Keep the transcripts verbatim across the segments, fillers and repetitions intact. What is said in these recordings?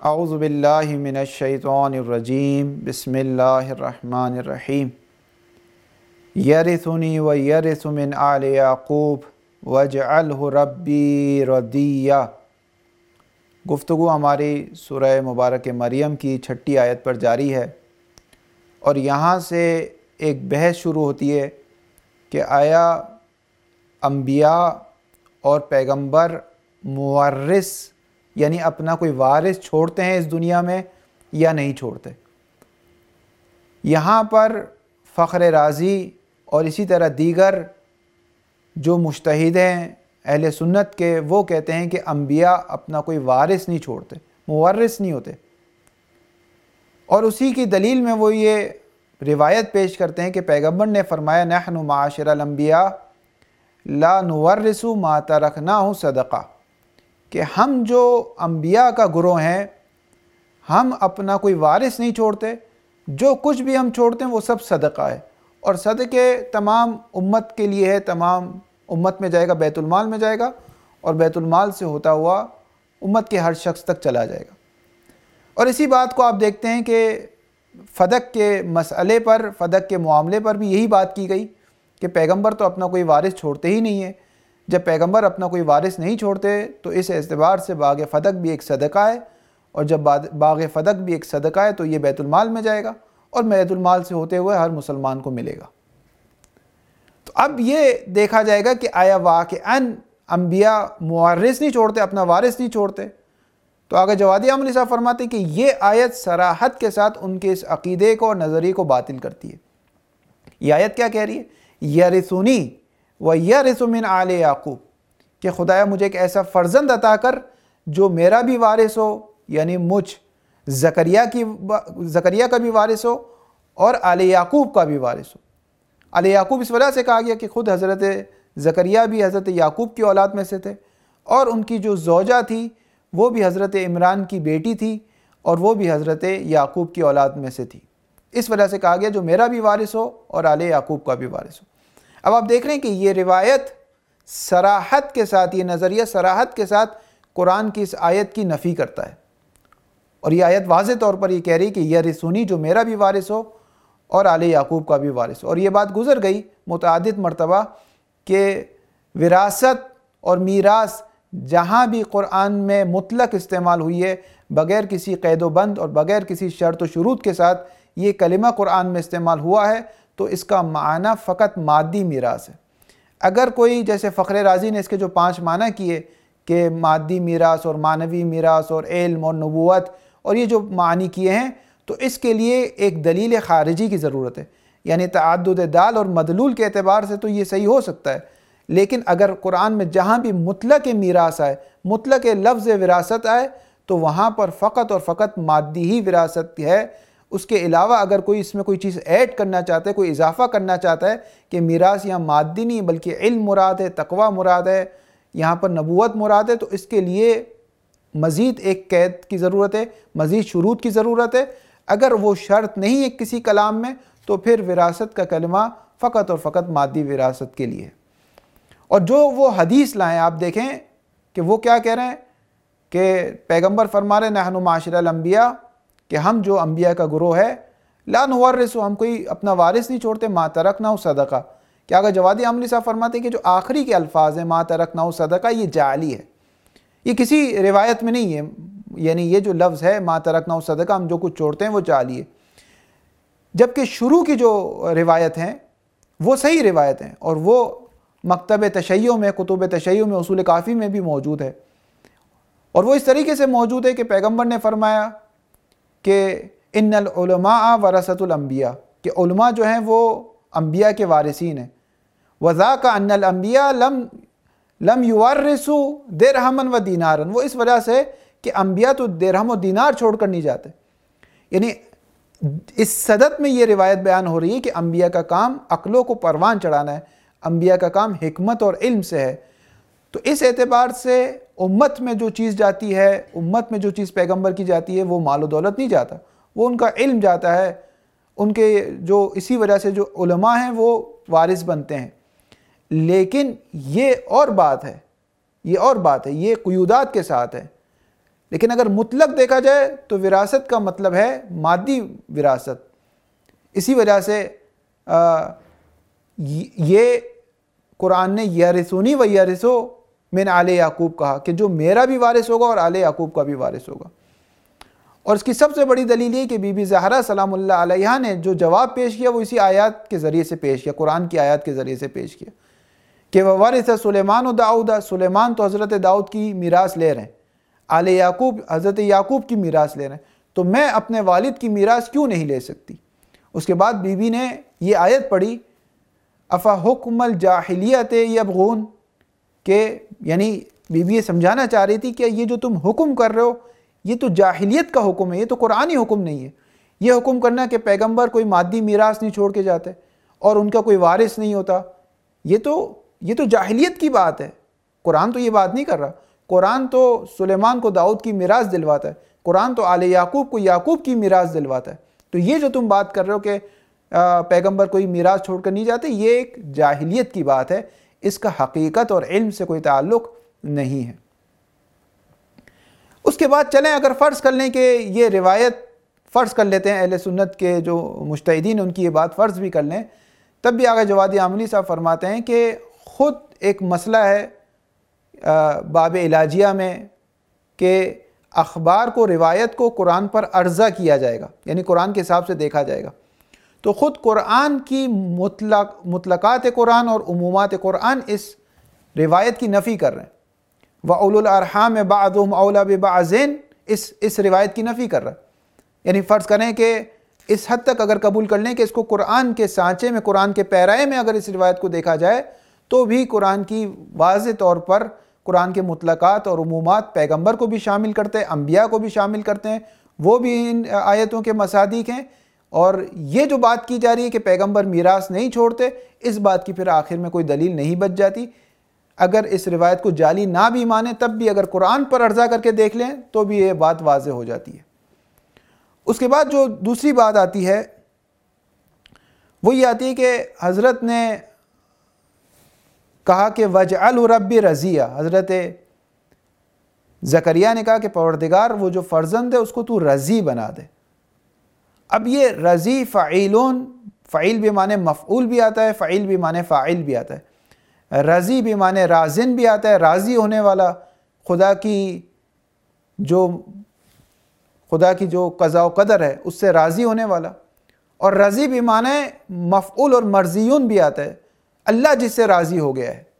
اعوذ باللہ من الشیطان الرجیم بسم اللہ الرحمن الرحیم یرثنی و یرث من آل یعقوب واجعلہ ربی ردیہ۔ گفتگو ہماری سورہ مبارک مریم کی چھٹی آیت پر جاری ہے، اور یہاں سے ایک بحث شروع ہوتی ہے کہ آیا انبیاء اور پیغمبر مورث یعنی اپنا کوئی وارث چھوڑتے ہیں اس دنیا میں یا نہیں چھوڑتے۔ یہاں پر فخر رازی اور اسی طرح دیگر جو مجتہد ہیں اہل سنت کے، وہ کہتے ہیں کہ انبیاء اپنا کوئی وارث نہیں چھوڑتے، مورث نہیں ہوتے، اور اسی کی دلیل میں وہ یہ روایت پیش کرتے ہیں کہ پیغمبر نے فرمایا نحن معاشر الانبیاء لا نورث ما ترکناہ صدقہ، کہ ہم جو انبیاء کا گروہ ہیں ہم اپنا کوئی وارث نہیں چھوڑتے، جو کچھ بھی ہم چھوڑتے ہیں وہ سب صدقہ ہے، اور صدقے تمام امت کے لیے ہے، تمام امت میں جائے گا، بیت المال میں جائے گا، اور بیت المال سے ہوتا ہوا امت کے ہر شخص تک چلا جائے گا۔ اور اسی بات کو آپ دیکھتے ہیں کہ فدق کے مسئلے پر، فدق کے معاملے پر بھی یہی بات کی گئی کہ پیغمبر تو اپنا کوئی وارث چھوڑتے ہی نہیں ہے۔ جب پیغمبر اپنا کوئی وارث نہیں چھوڑتے تو اس اعتبار سے باغ فدق بھی ایک صدقہ ہے، اور جب باغ فدق بھی ایک صدقہ ہے تو یہ بیت المال میں جائے گا، اور بیت المال سے ہوتے ہوئے ہر مسلمان کو ملے گا۔ تو اب یہ دیکھا جائے گا کہ آیا واقعاً انبیاء مورث نہیں چھوڑتے، اپنا وارث نہیں چھوڑتے؟ تو آگے جوادی عملی صاحب فرماتے ہیں کہ یہ آیت صراحت کے ساتھ ان کے اس عقیدے کو اور نظریے کو باطل کرتی ہے۔ یہ آیت کیا کہہ رہی ہے؟ یرثنی وَيَرِثُ مِنْ آلِ یعقوب، کہ خدایا مجھے ایک ایسا فرزند عطا کر جو میرا بھی وارث ہو، یعنی مجھ زکریا کی زکریا کا بھی وارث ہو اور آل یعقوب کا بھی وارث ہو۔ آل یعقوب اس وجہ سے کہا گیا کہ خود حضرت زکریا بھی حضرت یعقوب کی اولاد میں سے تھے، اور ان کی جو زوجہ تھی وہ بھی حضرت عمران کی بیٹی تھی، اور وہ بھی حضرت یعقوب کی اولاد میں سے تھی۔ اس وجہ سے کہا گیا جو میرا بھی وارث ہو اور آل یعقوب کا بھی وارث ہو۔ اب آپ دیکھ رہے ہیں کہ یہ روایت صراحت کے ساتھ، یہ نظریہ صراحت کے ساتھ قرآن کی اس آیت کی نفی کرتا ہے، اور یہ آیت واضح طور پر یہ کہہ رہی کہ یرثنی، جو میرا بھی وارث ہو اور آل یعقوب کا بھی وارث ہو۔ اور یہ بات گزر گئی متعدد مرتبہ کہ وراثت اور میراث جہاں بھی قرآن میں مطلق استعمال ہوئی ہے، بغیر کسی قید و بند اور بغیر کسی شرط و شروط کے ساتھ یہ کلمہ قرآن میں استعمال ہوا ہے، تو اس کا معنی فقط مادی میراث ہے۔ اگر کوئی جیسے فخر رازی نے اس کے جو پانچ معنی کیے کہ مادی میراث اور معنوی میراث اور علم اور نبوت، اور یہ جو معنی کیے ہیں، تو اس کے لیے ایک دلیل خارجی کی ضرورت ہے، یعنی تعدد دال اور مدلول کے اعتبار سے تو یہ صحیح ہو سکتا ہے، لیکن اگر قرآن میں جہاں بھی مطلق میراث آئے، مطلق لفظ وراثت آئے، تو وہاں پر فقط اور فقط مادی ہی وراثت ہے۔ اس کے علاوہ اگر کوئی اس میں کوئی چیز ایڈ کرنا چاہتا ہے، کوئی اضافہ کرنا چاہتا ہے کہ میراث یہاں مادی نہیں بلکہ علم مراد ہے، تقوی مراد ہے، یہاں پر نبوت مراد ہے، تو اس کے لیے مزید ایک قید کی ضرورت ہے، مزید شروط کی ضرورت ہے۔ اگر وہ شرط نہیں ہے کسی کلام میں، تو پھر وراثت کا کلمہ فقط اور فقط مادی وراثت کے لیے۔ اور جو وہ حدیث لائیں، آپ دیکھیں کہ وہ کیا کہہ رہے ہیں کہ پیغمبر فرما رہے نحن معاشر الانبیاء، کہ ہم جو انبیاء کا گروہ ہے لا نورث، ہم کوئی اپنا وارث نہیں چھوڑتے، ما ترکناہ صدقہ۔ کیا اگر جوادی عملی صاحب فرماتے ہیں کہ جو آخری کے الفاظ ہیں ما ترکناہ صدقہ، یہ جعلی ہے، یہ کسی روایت میں نہیں ہے، یعنی یہ جو لفظ ہے ما ترکناہ صدقہ، ہم جو کچھ چھوڑتے ہیں وہ جعلی ہے، جبکہ شروع کی جو روایت ہیں وہ صحیح روایت ہیں، اور وہ مکتب تشیع میں، کتب تشیع میں، اصول کافی میں بھی موجود ہے، اور وہ اس طریقے سے موجود ہے کہ پیغمبر نے فرمایا کہ ان العلماء ورثۃ الانبیاء، کہ علماء جو ہیں وہ انبیاء کے وارثین ہیں۔ وذاک ان الانبیاء لم لم یورثوا درہما و دینارا، وہ اس وجہ سے کہ انبیاء تو درہم و دینار چھوڑ کر نہیں جاتے، یعنی اس صدد میں یہ روایت بیان ہو رہی ہے کہ انبیاء کا کام عقلوں کو پروان چڑھانا ہے، انبیاء کا کام حکمت اور علم سے ہے۔ تو اس اعتبار سے امت میں جو چیز جاتی ہے، امت میں جو چیز پیغمبر کی جاتی ہے، وہ مال و دولت نہیں جاتا، وہ ان کا علم جاتا ہے، ان کے جو اسی وجہ سے جو علماء ہیں وہ وارث بنتے ہیں۔ لیکن یہ اور بات ہے، یہ اور بات ہے، یہ قیودات کے ساتھ ہے، لیکن اگر مطلق دیکھا جائے تو وراثت کا مطلب ہے مادی وراثت. اسی وجہ سے یہ قرآن نے یرثونی و یرثو من آل یعقوب کہا کہ جو میرا بھی وارث ہوگا اور آل یعقوب کا بھی وارث ہوگا. اور اس کی سب سے بڑی دلیل یہ کہ بی بی زہرا سلام اللہ علیہا نے جو جواب پیش کیا وہ اسی آیات کے ذریعے سے پیش کیا, قرآن کی آیات کے ذریعے سے پیش کیا کہ وَوَرِثَ سلیمان و داؤد, سلیمان تو حضرت داؤد کی میراث لے رہے ہیں, آل یعقوب حضرت یعقوب کی میراث لے رہے ہیں, تو میں اپنے والد کی میراث کیوں نہیں لے سکتی. اس کے بعد بی بی نے یہ آیت پڑھی افا حکم الجاہلیت یبغون, کہ یعنی بی بی یہ سمجھانا چاہ رہی تھی کہ یہ جو تم حکم کر رہے ہو یہ تو جاہلیت کا حکم ہے, یہ تو قرآنی حکم نہیں ہے. یہ حکم کرنا کہ پیغمبر کوئی مادی میراث نہیں چھوڑ کے جاتے اور ان کا کوئی وارث نہیں ہوتا, یہ تو یہ تو جاہلیت کی بات ہے. قرآن تو یہ بات نہیں کر رہا. قرآن تو سلیمان کو داؤد کی میراث دلواتا ہے, قرآن تو آل یعقوب کو یعقوب کی میراث دلواتا ہے. تو یہ جو تم بات کر رہے ہو کہ پیغمبر کوئی میراث چھوڑ کر نہیں جاتے, یہ ایک جاہلیت کی بات ہے, اس کا حقیقت اور علم سے کوئی تعلق نہیں ہے. اس کے بعد چلیں اگر فرض کر لیں کہ یہ روایت فرض کر لیتے ہیں اہل سنت کے جو مجتہدین ان کی یہ بات فرض بھی کر لیں, تب بھی آگے جوادی عاملی صاحب فرماتے ہیں کہ خود ایک مسئلہ ہے باب علاجیہ میں کہ اخبار کو روایت کو قرآن پر عرضہ کیا جائے گا, یعنی قرآن کے حساب سے دیکھا جائے گا. تو خود قرآن کی مطلق مطلقات قرآن اور عمومات قرآن اس روایت کی نفی کر رہے ہیں. وَأُولُو الْأَرْحَامِ بَعْضُهُمْ أَوْلَىٰ بِبَعْضٍ, اس اس روایت کی نفی کر رہا ہے. یعنی فرض کریں کہ اس حد تک اگر قبول کر لیں کہ اس کو قرآن کے سانچے میں, قرآن کے پیرائے میں اگر اس روایت کو دیکھا جائے تو بھی قرآن کی واضح طور پر قرآن کے مطلقات اور عمومات پیغمبر کو بھی شامل کرتے ہیں, انبیاء کو بھی شامل کرتے ہیں, وہ بھی ان آیتوں کے مصادیق ہیں. اور یہ جو بات کی جا رہی ہے کہ پیغمبر میراث نہیں چھوڑتے, اس بات کی پھر آخر میں کوئی دلیل نہیں بچ جاتی. اگر اس روایت کو جعلی نہ بھی مانیں تب بھی اگر قرآن پر عرضہ کر کے دیکھ لیں تو بھی یہ بات واضح ہو جاتی ہے. اس کے بعد جو دوسری بات آتی ہے وہ یہ آتی ہے کہ حضرت نے کہا کہ وَجْعَلْهُ رَبِّ رَضِيًّا, حضرت زکریا نے کہا کہ پروردگار وہ جو فرزند ہے اس کو تو رضی بنا دے. اب یہ رضی فعیلون, فعیل بھی معنی مفعول بھی آتا ہے, فعیل بھی معنی فاعل بھی آتا ہے, رضی بھی معنی رازن بھی آتا ہے, راضی ہونے والا, خدا کی جو خدا کی جو قضاء و قدر ہے اس سے راضی ہونے والا. اور رضی بھی معنی مفعول اور مرضیون بھی آتا ہے, اللہ جس سے راضی ہو گیا ہے.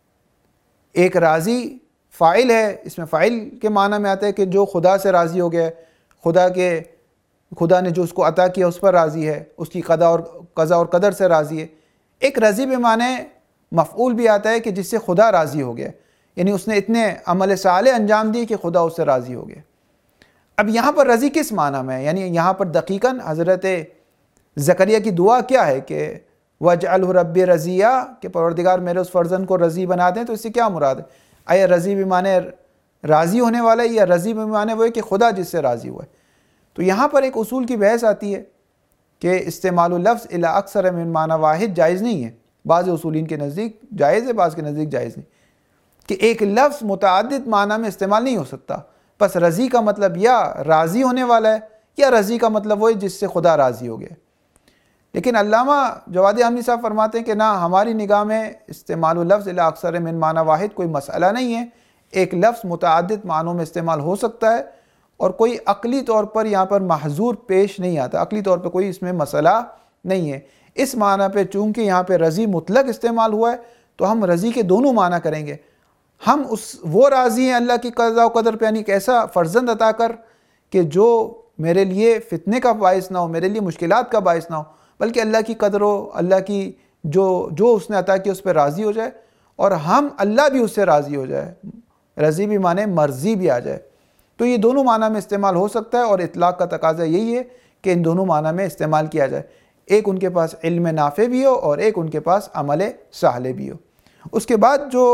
ایک راضی فاعل ہے, اس میں فاعل کے معنی میں آتا ہے کہ جو خدا سے راضی ہو گیا ہے, خدا کے خدا نے جو اس کو عطا کیا اس پر راضی ہے, اس کی قضا اور قضا اور قدر سے راضی ہے. ایک رضی بھی معنی مفعول بھی آتا ہے کہ جس سے خدا راضی ہو گیا, یعنی اس نے اتنے عمل صالح انجام دیے کہ خدا اس سے راضی ہو گیا. اب یہاں پر رضی کس معنی میں ہے, یعنی یہاں پر دقیقاً حضرت زکریا کی دعا کیا ہے کہ وَجْعَلْهُ رَبِّ رَضِيًّا, کہ پروردگار میرے اس فرزند کو رضی بنا دیں. تو اس سے کیا مراد ہے؟ آیا رضی بھی معنی راضی ہونے والا ہے یا رضی بھی معنی وہ ہے کہ خدا جس سے راضی ہوا ہے؟ تو یہاں پر ایک اصول کی بحث آتی ہے کہ استعمال اللفظ الی اکثر من معنی واحد جائز نہیں ہے. بعض اصولین کے نزدیک جائز ہے, بعض کے نزدیک جائز نہیں, کہ ایک لفظ متعدد معنی میں استعمال نہیں ہو سکتا. پس رضی کا مطلب یا راضی ہونے والا ہے یا رضی کا مطلب وہ ہے جس سے خدا راضی ہو گیا. لیکن علامہ جوادی عاملی صاحب فرماتے ہیں کہ نہ, ہماری نگاہ میں استعمال اللفظ الی اکثر من معنی واحد کوئی مسئلہ نہیں ہے. ایک لفظ متعدد معنوں میں استعمال ہو سکتا ہے اور کوئی عقلی طور پر یہاں پر محظور پیش نہیں آتا, عقلی طور پر کوئی اس میں مسئلہ نہیں ہے. اس معنی پہ چونکہ یہاں پہ رضی مطلق استعمال ہوا ہے تو ہم رضی کے دونوں معنی کریں گے. ہم اس وہ راضی ہیں اللہ کی قضاء و قدر پہ, یعنی ایک ایسا فرزند عطا کر کہ جو میرے لیے فتنے کا باعث نہ ہو, میرے لیے مشکلات کا باعث نہ ہو, بلکہ اللہ کی قدر و اللہ کی جو جو اس نے عطا کی اس پہ راضی ہو جائے اور ہم اللہ بھی اس سے راضی ہو جائے. رضی بھی معنی مرضی بھی آ جائے. تو یہ دونوں معنی میں استعمال ہو سکتا ہے اور اطلاق کا تقاضا یہی ہے کہ ان دونوں معنی میں استعمال کیا جائے. ایک ان کے پاس علم نافع بھی ہو اور ایک ان کے پاس عمل صالح بھی ہو. اس کے بعد جو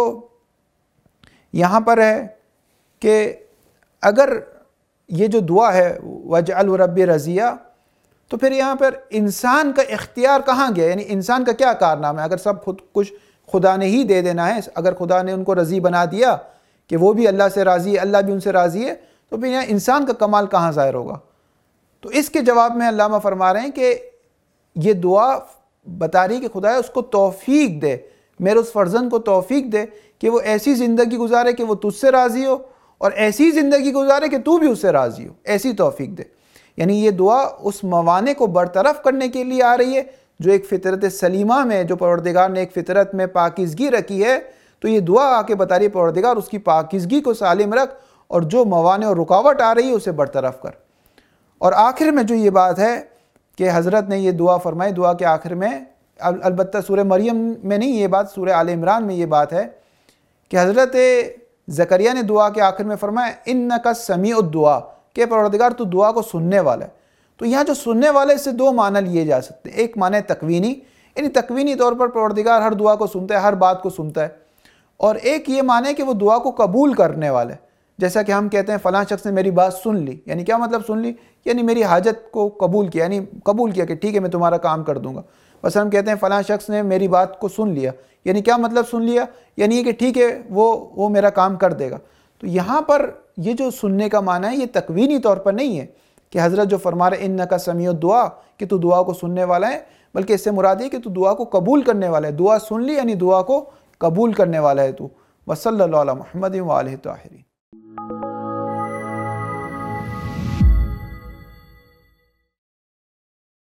یہاں پر ہے کہ اگر یہ جو دعا ہے وَجْعَلْهُ رَبِّ رَضِيًّا, تو پھر یہاں پر انسان کا اختیار کہاں گیا, یعنی انسان کا کیا کارنامہ ہے؟ اگر سب خود کچھ خدا نے ہی دے دینا ہے, اگر خدا نے ان کو رضی بنا دیا کہ وہ بھی اللہ سے راضی ہے, اللہ بھی ان سے راضی ہے, تو پھر یہاں انسان کا کمال کہاں ظاہر ہوگا؟ تو اس کے جواب میں علامہ فرما رہے ہیں کہ یہ دعا بتا رہی کہ خدایا اس کو توفیق دے، میرے اس فرزند کو توفیق دے کہ وہ ایسی زندگی گزارے کہ وہ تجھ سے راضی ہو، اور ایسی زندگی گزارے کہ تو بھی اس سے راضی ہو، ایسی توفیق دے۔ یعنی یہ دعا اس موانع کو برطرف کرنے کے لیے آ رہی ہے جو ایک فطرت سلیمہ میں، جو پروردگار نے ایک فطرت میں پاکیزگی رکھی ہے، تو یہ دعا آ کے بتا رہی ہے پروردگار اس کی پاکیزگی کو سالم رکھ، اور جو موانع اور رکاوٹ آ رہی ہے اسے برطرف کر۔ اور آخر میں جو یہ بات ہے کہ حضرت نے یہ دعا فرمائی، دعا کے آخر میں، البتہ سورہ مریم میں نہیں یہ بات، سورہ آل عمران میں یہ بات ہے کہ حضرت زکریا نے دعا کے آخر میں فرمایا اِنَّكَ سَمِيعُ الدُّعَا، کہ پروردگار تو دعا کو سننے والا ہے۔ تو یہاں جو سننے والے سے دو معنی لیے جا سکتے ہیں، ایک معنی تکوینی، یعنی تکوینی طور پر پروردگار ہر دعا کو سنتا ہے، ہر بات کو سنتا ہے، اور ایک یہ معنی ہے کہ وہ دعا کو قبول کرنے والا ہے، جیسا کہ ہم کہتے ہیں فلاں شخص نے میری بات سن لی، یعنی کیا مطلب سن لی؟ یعنی میری حاجت کو قبول کیا، یعنی قبول کیا کہ ٹھیک ہے میں تمہارا کام کر دوں گا۔ بس ہم کہتے ہیں فلاں شخص نے میری بات کو سن لیا، یعنی کیا مطلب سن لیا؟ یعنی یہ کہ ٹھیک ہے وہ وہ میرا کام کر دے گا۔ تو یہاں پر یہ جو سننے کا معنی ہے یہ تکوینی طور پر نہیں ہے کہ حضرت جو فرما رہے اِنَّكَ سَمِيعُ الدُّعَا کہ تو دعا کو سننے والا ہے، بلکہ اس سے مراد یہ کہ تو دعا کو قبول کرنے والا ہے، دعا سن لی یعنی دعا کو قبول کرنے والا ہے تو۔ وصلی اللہ علی محمد و آلہ الطاہرین۔